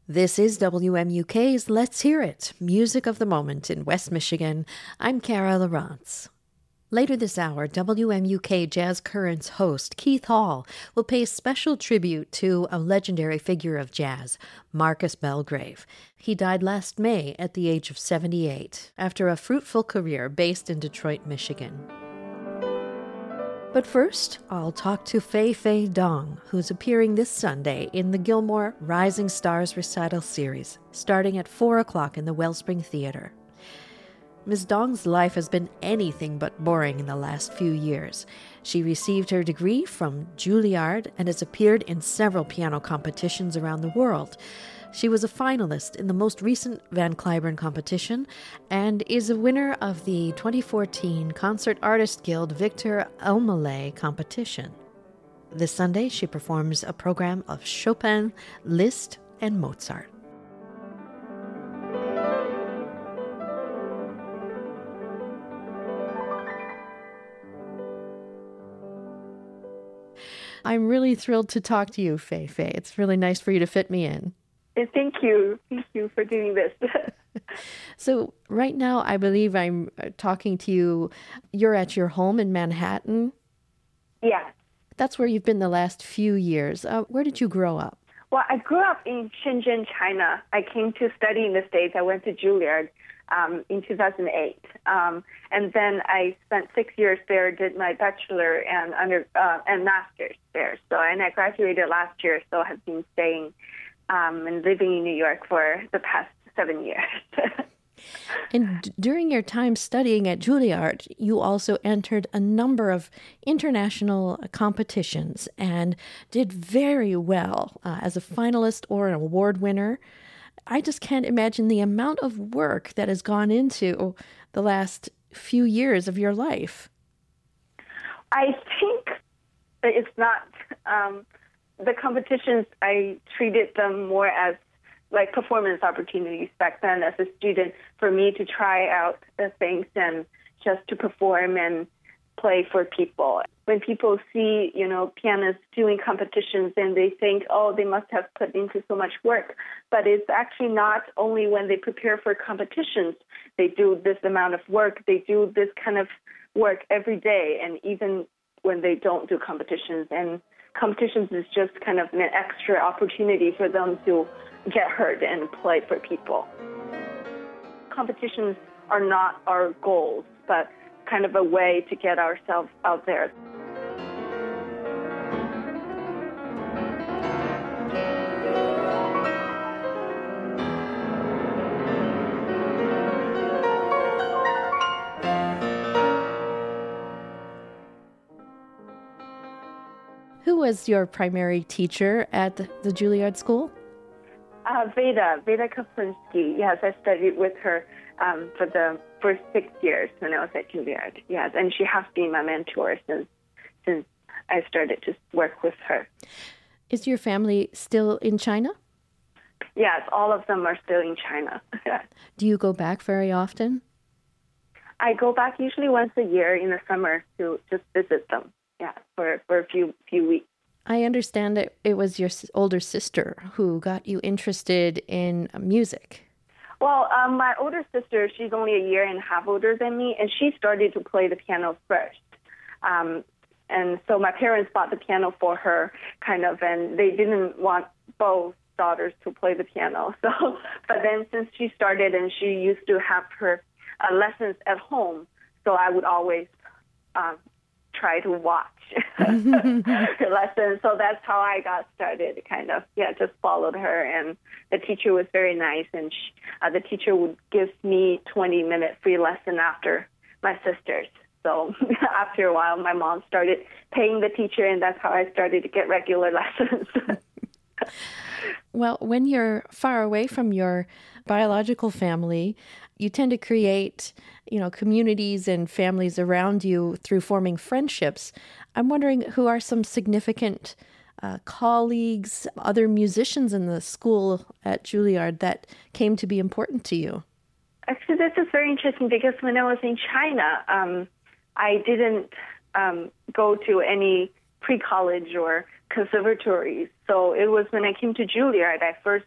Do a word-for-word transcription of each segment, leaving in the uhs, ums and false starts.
This is W M U K's Let's Hear It, Music of the Moment in West Michigan. I'm Kara Lawrence. Later this hour, W M U K Jazz Currents host Keith Hall will pay special tribute to a legendary figure of jazz, Marcus Belgrave. He died last May at the age of seventy-eight, after a fruitful career based in Detroit, Michigan. But first, I'll talk to Fei Fei Dong, who's appearing this Sunday in the Gilmore Rising Stars Recital Series, starting at four o'clock in the Wellspring Theater. Miz Dong's life has been anything but boring in the last few years. She received her degree from Juilliard and has appeared in several piano competitions around the world. She was a finalist in the most recent Van Cliburn competition and is a winner of the twenty fourteen Concert Artist Guild Victor Elmaleh competition. This Sunday, she performs a program of Chopin, Liszt, and Mozart. I'm really thrilled to talk to you, Fei Fei. It's really nice for you to fit me in. Thank you. Thank you for doing this. So right now, I believe I'm talking to you. You're at your home in Manhattan. Yes. That's where you've been the last few years. Uh, where did you grow up? Well, I grew up in Shenzhen, China. I came to study in the States. I went to Juilliard um, in two thousand eight. Um, and then I spent six years there, did my bachelor and under uh, and master's there. So, and I graduated last year, so have been staying Um, and living in New York for the past seven years. And d- during your time studying at Juilliard, you also entered a number of international competitions and did very well uh, as a finalist or an award winner. I just can't imagine the amount of work that has gone into the last few years of your life. I think it's not... Um, The competitions, I treated them more as like performance opportunities back then as a student for me to try out the things and just to perform and play for people. When people see, you know, pianists doing competitions, then they think, oh, they must have put into so much work. But it's actually not only when they prepare for competitions, they do this amount of work. They do this kind of work every day, and even when they don't do competitions. And competitions is just kind of an extra opportunity for them to get heard and play for people. Competitions are not our goals, but kind of a way to get ourselves out there. Who was your primary teacher at the Juilliard School? Uh, Veda, Veda Kaplinsky. Yes, I studied with her um, for the first six years when I was at Juilliard. Yes, and she has been my mentor since since I started to work with her. Is your family still in China? Yes, all of them are still in China. Do you go back very often? I go back usually once a year in the summer to just visit them. Yeah, for, for a few few weeks. I understand that it was your older sister who got you interested in music. Well, um, my older sister, she's only a year and a half older than me, and she started to play the piano first. Um, and so my parents bought the piano for her, kind of, and they didn't want both daughters to play the piano. So, but then since she started and she used to have her uh, lessons at home, so I would always um, try to watch her lessons. So that's how I got started, kind of. Yeah, just followed her. And the teacher was very nice. And she, uh, the teacher would give me twenty-minute free lesson after my sisters. So after a while, my mom started paying the teacher, and that's how I started to get regular lessons. Well, when you're far away from your biological family, you tend to create, you know, communities and families around you through forming friendships. I'm wondering who are some significant uh, colleagues, other musicians in the school at Juilliard that came to be important to you? Actually, this is very interesting because when I was in China, um, I didn't um, go to any pre-college or conservatories. So it was when I came to Juilliard, I first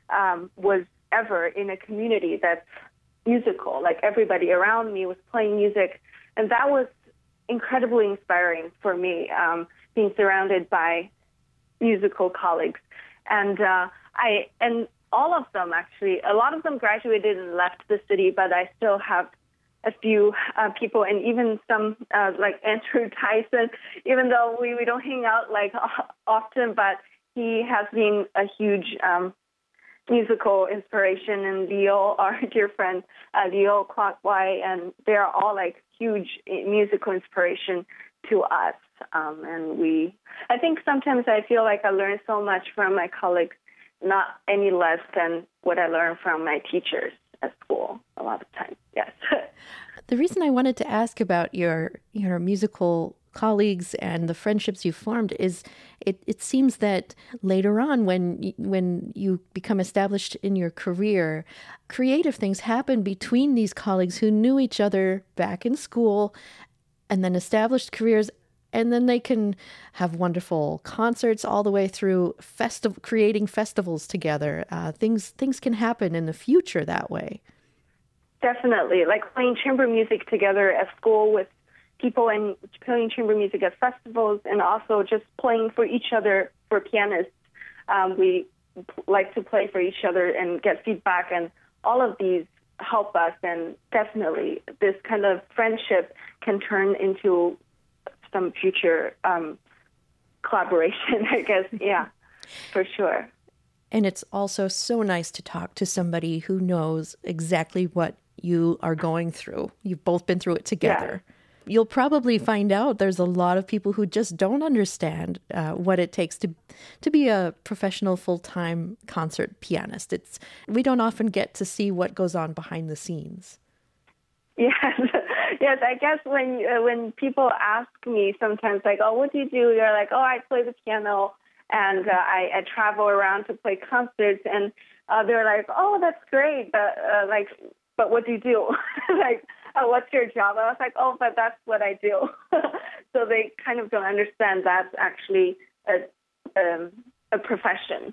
um, was ever in a community that's musical. Like everybody around me was playing music, and that was incredibly inspiring for me, um, being surrounded by musical colleagues. And uh, I and all of them, actually, a lot of them graduated and left the city, but I still have a few uh, people, and even some uh, like Andrew Tyson, even though we, we don't hang out like often, but he has been a huge um, musical inspiration. And Leo, our dear friend, uh, Leo Clockwise, and they're all like huge musical inspiration to us. Um, and we, I think sometimes I feel like I learn so much from my colleagues, not any less than what I learned from my teachers at school a lot of times. Yes. The reason I wanted to ask about your your musical colleagues and the friendships you formed is it, it seems that later on when when you become established in your career, creative things happen between these colleagues who knew each other back in school and then established careers. And then they can have wonderful concerts all the way through festi- creating festivals together. Uh, things things can happen in the future that way. Definitely, like playing chamber music together at school with people and playing chamber music at festivals, and also just playing for each other for pianists. Um, we like to play for each other and get feedback, and all of these help us. And definitely, this kind of friendship can turn into some future um, collaboration, I guess. Yeah, for sure. And it's also so nice to talk to somebody who knows exactly what you are going through. You've both been through it together. Yeah. You'll probably find out there's a lot of people who just don't understand uh, what it takes to to be a professional full-time concert pianist. It's we don't often get to see what goes on behind the scenes. Yes. Yes, I guess when uh, when people ask me sometimes, like, oh, what do you do? They're like, oh, I play the piano, and uh, I, I travel around to play concerts, and uh, they're like, oh, that's great, but uh, like, but what do you do? Like, oh, what's your job? I was like, oh, but that's what I do. So they kind of don't understand that's actually a um, a profession.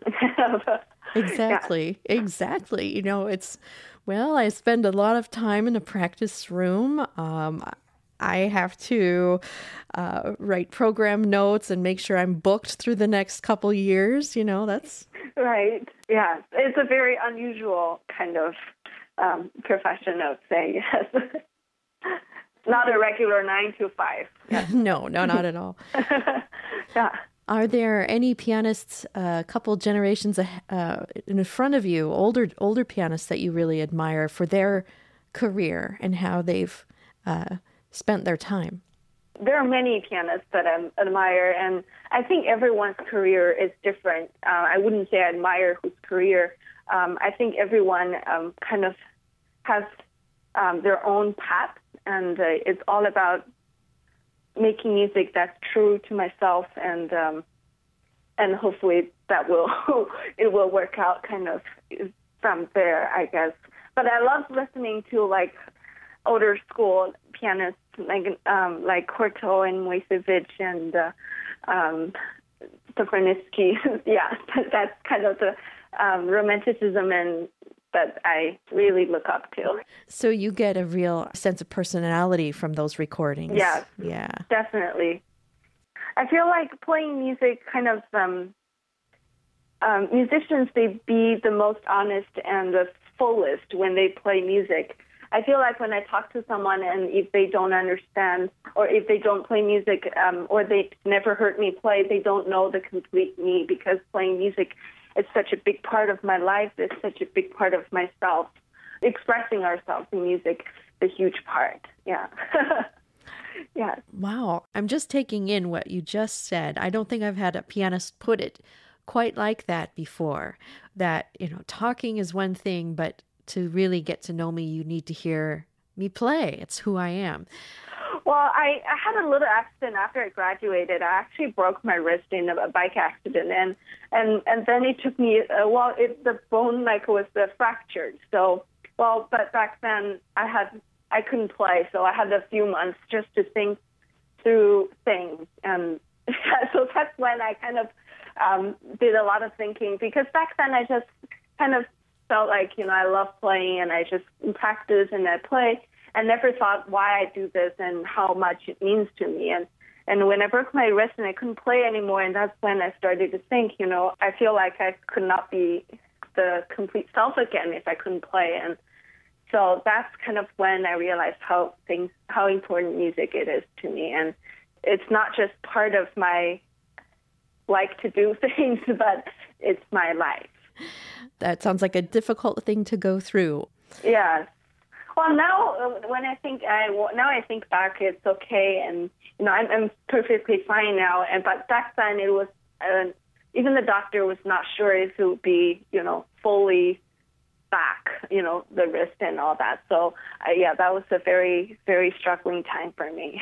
Exactly, yeah. Exactly. You know, it's, well, I spend a lot of time in a practice room. Um, I have to uh, write program notes and make sure I'm booked through the next couple years. You know, that's... Right. Yeah. It's a very unusual kind of um, profession, I would say, yes. Not a regular nine to five. Yes. No, no, not at all. Yeah. Are there any pianists, a uh, couple generations uh, in front of you, older older pianists that you really admire for their career and how they've uh, spent their time? There are many pianists that I admire, and I think everyone's career is different. Uh, I wouldn't say I admire whose career. Um, I think everyone um, kind of has um, their own path, and uh, it's all about making music that's true to myself, and um, and hopefully that will it will work out kind of from there, I guess. But I love listening to like older school pianists like um, like Korto and Moisevich and uh, um, Sofronisky. Yeah, that's kind of the um, romanticism and that I really look up to. So you get a real sense of personality from those recordings. Yes, yeah, definitely. I feel like playing music kind of, um, um, musicians, they be the most honest and the fullest when they play music. I feel like when I talk to someone and if they don't understand or if they don't play music um, or they never heard me play, they don't know the complete me, because playing music it's such a big part of my life. It's such a big part of myself. Expressing ourselves in music is a huge part. Yeah. Yeah. Wow. I'm just taking in what you just said. I don't think I've had a pianist put it quite like that before. That, you know, talking is one thing, but to really get to know me, you need to hear me play. It's who I am. Well, I, I had a little accident after I graduated. I actually broke my wrist in a bike accident, and and, and then it took me, uh, well, it, the bone like was uh, fractured. So, well, but back then I had I couldn't play, so I had a few months just to think through things, and so that's when I kind of um, did a lot of thinking, because back then I just kind of felt like, you know, I love playing and I just practice and I play. I never thought why I do this and how much it means to me. And and when I broke my wrist and I couldn't play anymore, and that's when I started to think, you know, I feel like I could not be the complete self again if I couldn't play. And so that's kind of when I realized how things, how important music it is to me. And it's not just part of my like to do things, but it's my life. That sounds like a difficult thing to go through. Yes. Well, now uh, when I think I now I think back, it's okay, and you know I'm, I'm perfectly fine now. And but back then it was uh, even the doctor was not sure if it would be you know fully back, you know the wrist and all that. So uh, yeah, that was a very very struggling time for me.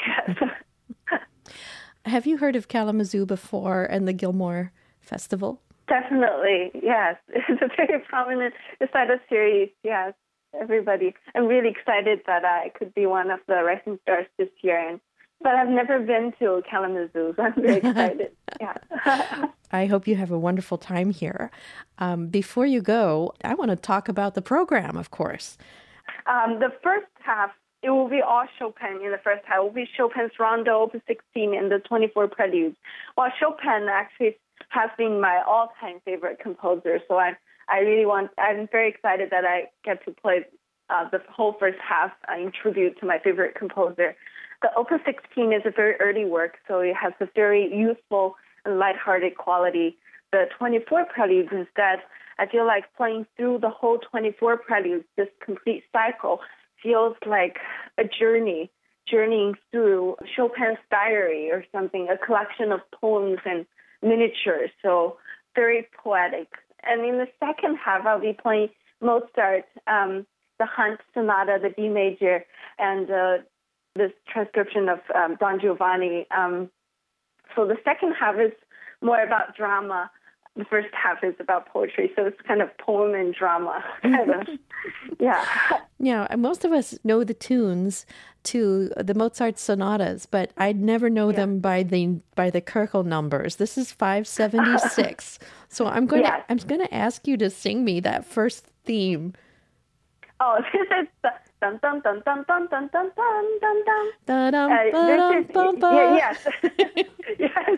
Have you heard of Kalamazoo before and the Gilmore Festival? Definitely, yes. It's a very prominent recital series, yes. Everybody. I'm really excited that I could be one of the rising stars this year. And but I've never been to Kalamazoo, so I'm very excited. Yeah. I hope you have a wonderful time here. Um, before you go, I want to talk about the program, of course. Um, the first half, it will be all Chopin in the first half. It will be Chopin's Rondo, Opus sixteen, and the twenty-four Preludes. While Chopin actually has been my all-time favorite composer, so I I really want, I'm very excited that I get to play uh, the whole first half uh, in tribute to my favorite composer. The Opus sixteen is a very early work, so it has a very youthful and lighthearted quality. The twenty-four Preludes instead, I feel like playing through the whole twenty-four Preludes, this complete cycle, feels like a journey, journeying through Chopin's diary or something, a collection of poems and miniatures, so very poetic. And in the second half, I'll be playing Mozart, um, the Hunt Sonata, the D major, and uh, this transcription of um, Don Giovanni. Um, so the second half is more about drama. The first half is about poetry, so it's kind of poem and drama, kind of. Yeah. Yeah, most of us know the tunes to the Mozart sonatas, but I'd never know yeah. them by the by the Köchel numbers. This is five seventy-six. So I'm going yes. to I'm going to ask you to sing me that first theme. Oh, this is the dun dun dun dun dun dun dun dun dun dun. Da dum ba dum ba. Yes. Yes.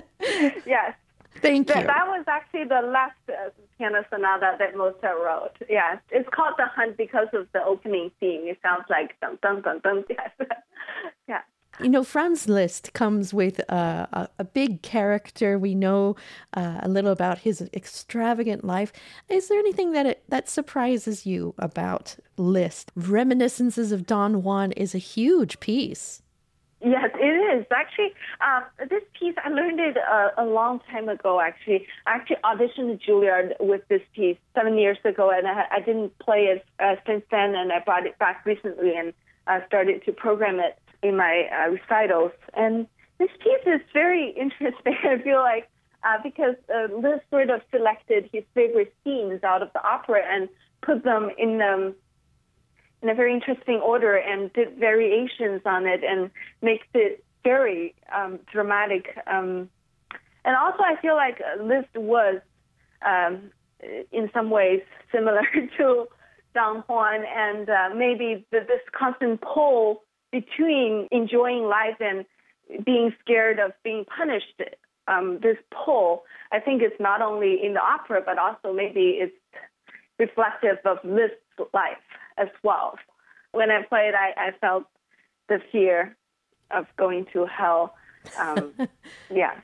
Yes. Thank you. That, that was actually the last uh, piano sonata that Mozart wrote. Yeah, it's called The Hunt because of the opening theme. It sounds like dun dun dun dun. Yes. Yeah. You know, Franz Liszt comes with uh, a, a big character. We know uh, a little about his extravagant life. Is there anything that it, that surprises you about Liszt? Reminiscences of Don Juan is a huge piece. Yes, it is. Actually, um, this piece, I learned it uh, a long time ago, actually. I actually auditioned Juilliard with this piece seven years ago, and I, I didn't play it uh, since then, and I brought it back recently and uh, started to program it in my uh, recitals. And this piece is very interesting, I feel like, uh, because uh, Liszt sort of selected his favorite scenes out of the opera and put them in um, in a very interesting order and did variations on it and makes it very um, dramatic. Um, and also I feel like Liszt was, um, in some ways, similar to Don Juan, and uh, maybe the, this constant pull between enjoying life and being scared of being punished. Um, this pull, I think it's not only in the opera, but also maybe it's reflective of Liszt's life as well. When I played, I, I felt the fear of going to hell. Um, yes.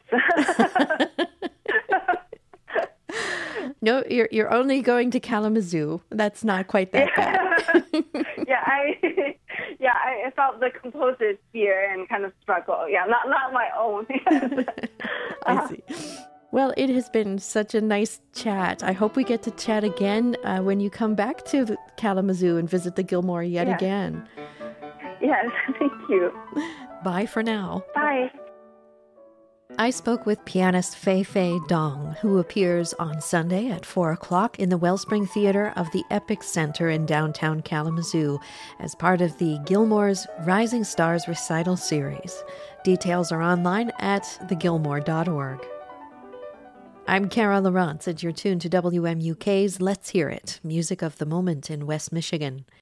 No, you're you're only going to Kalamazoo. That's not quite that bad. yeah, I yeah, I felt the composer's fear and kind of struggle. Yeah, not not my own. I see. Well, it has been such a nice chat. I hope we get to chat again uh, when you come back to Kalamazoo and visit the Gilmore yet yes. again. Yes, thank you. Bye for now. Bye. I spoke with pianist Fei Fei Dong, who appears on Sunday at four o'clock in the Wellspring Theater of the Epic Center in downtown Kalamazoo as part of the Gilmore's Rising Stars Recital Series. Details are online at the gilmore dot org. I'm Kara Lawrence, and you're tuned to W M U K's Let's Hear It, music of the moment in West Michigan.